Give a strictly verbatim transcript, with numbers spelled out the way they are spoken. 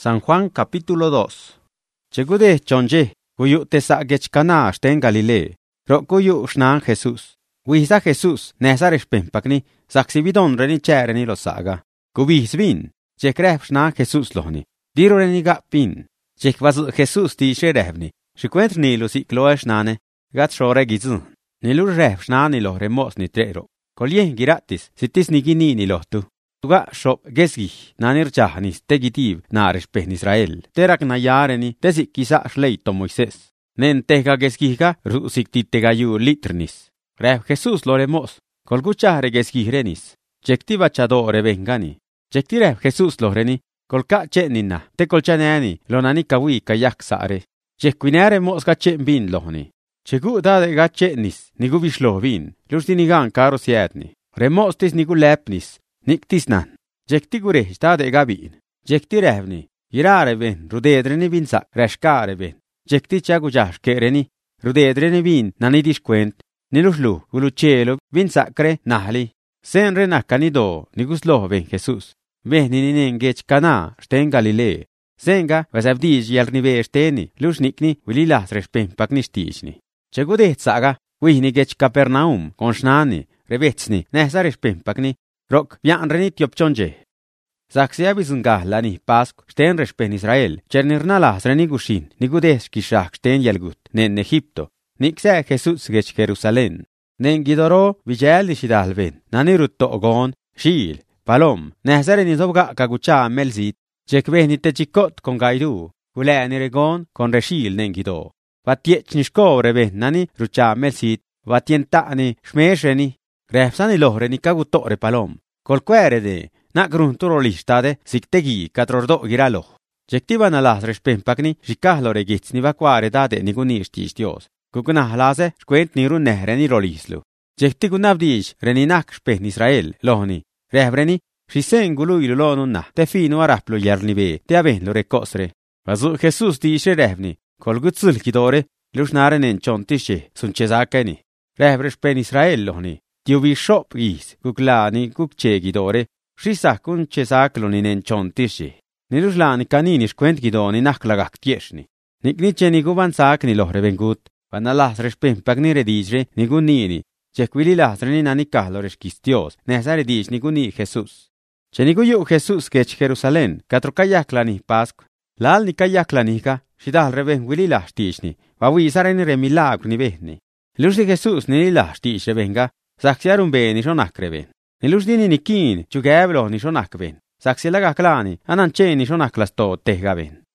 San Juan capítulo dos. Chegude chonje, kuyu tesa gechkana shten Galilea. Ro kuyu shnan Jesús. Wisa Jesús, nesaresh pempakni, saksibidon reni chereni lo saga. Kubis vin, chekref shnan Jesús lohni. Diro reni gapin. Chekvaz Jesús ti sherevni. Shikwent nilu si kloesh nane, gat shore gizun. Nilu ref shnani lo remos ni trero. Kolien giratis, sitis nigini ni lohtu. Tuga shop gesgi, nanir jahnis tegitiv naresh pehn Israel. Terak na yareni, tesik kisa shleito Moises. Nen tega gesgiga, rusik titegayu litrnis. Ref Jesús lo remos, kolguchare gesgihrenis. Chektiva chadore vengani. Chekti ref Jesús lo reni, kolka chenina, te kolchaneni, lo nani kawi kayak sare. Chekquinere mosga chen bin lohni. Chegu da de gachenis, nigu vishlovin, lusdinigan karo sietni. Remostis nigu lepnis, niktisnan. Jektigure da de gabin. Jekti revni, irare ven, rudedreni vinsa, reshkare ven. Jekti chagu jash kereni, rudedreni vin, nanidis quent, niluslu, ulucelo, vinsacre, nahli. Senre nakanido, niguslo ven Jesús. Veni ninengech kana, sten Galilea. Senga, vasavdij yalnive steni, lusnikni, vililas respempakni stijni. Chegudet saga, wihni gech Capernaum, konshnani, revetsni, nehsa respempakni, rok, vianreni tiopchonje. Saksiabizunga lani pask, sten respen Israel, chernirnalas renigushin, nigudes kishak sten yalgut, nen Egipto, nikse Jesús gech Jerusalén. Nen gidoro, vijayaldi shidalven, nanirutto ogon, shil, palom, nehsa renizobga kagucha melzit, Chekvehni te chikot con gaidu, uleni regon con reshil nengido. Vatiech nishko revenani, rucha melsit, vatientani, shmesheni, grefsani lohreni kagutore palom. Colquere de, nagrun listade, siktegi katrordo giralo. Chektivan alas respempakni, shikahlo regitsni vacuare dade nigunistis dios. Kukunah lase, shquent nirun nehreni rolislu. Chektigunavdish, reninak shpen Israel, lohni, rehreni, Shisengulu ilulonunna, te fino araplo yarnive, te avenlo recosre. Vazu Jesús dice revni, colgutzul kidore, lusnaren en chontishe, sunchezakeni. Revresh pen Israel lohni, tiuvi shop is, kuklani kukche gidore, shisakun chezaklonin en chontishe. Niluslani kaninish quent gidoni naklagak tieshni. Nikniche niguvan sakni lohre vengut, vanalas respempagni redijre, nigunini, chequili lasreni nanikallores kistios, nesare dij niguni Jesús. Cheniguyu Jesús kech Jerusalén, katrokayaklani Pascu, lal ni kayaklanika, shidal reven wililash tishni, wawisareni re milagro ni vehni. Lusi Jesús ni lilash tish revenga, saxiarum beni shonakreven. Nilus dini nikin, chugevlo ni shonakven, saxielaga klani, anancheni shonaklas to tehgaven.